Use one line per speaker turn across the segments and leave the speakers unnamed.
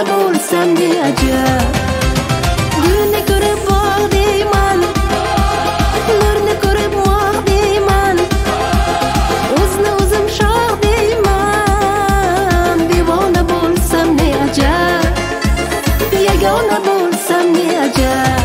bo'lsam ne ajab. Gulni ko'rib bog' deyman, nurni ko'rib moq deyman, o'zni o'zim shoh deyman. Devona bo'lsam ne ajab, yagona bo'lsam ne ajab.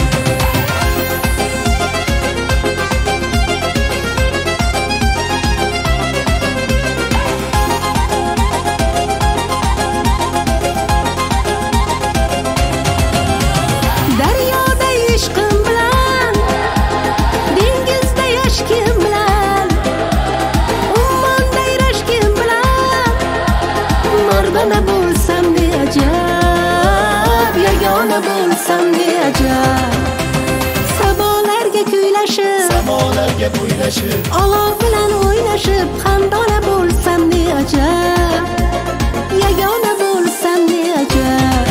Mardona bo'lsam ne ajab, yagona bo'lsam ne ajab. Sabolarga kuylashib, olov bilan o'ynashib, xandona bo'lsam ne ajab, yagona bo'lsam ne ajab.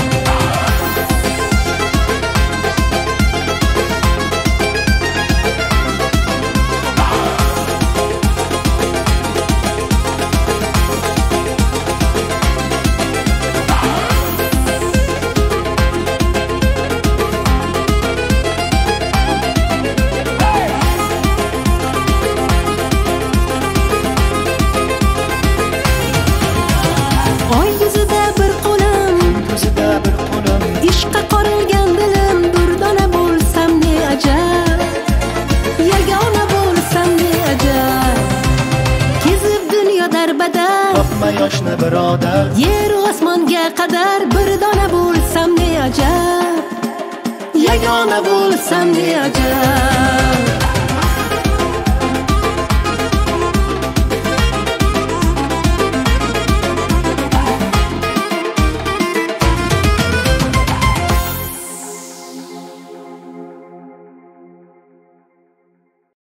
Oy yuzida bir qo'lim, ishqqa qorilgan dilim, durdona bo'lsam ne ajab, yagona bo'lsam ne ajab. Kezib dunyo darbadar,
topma yoshni birodar,
yer osmonga qadar bir dona bo'lsam ne ajab, yagona bo'lsam ne ajab.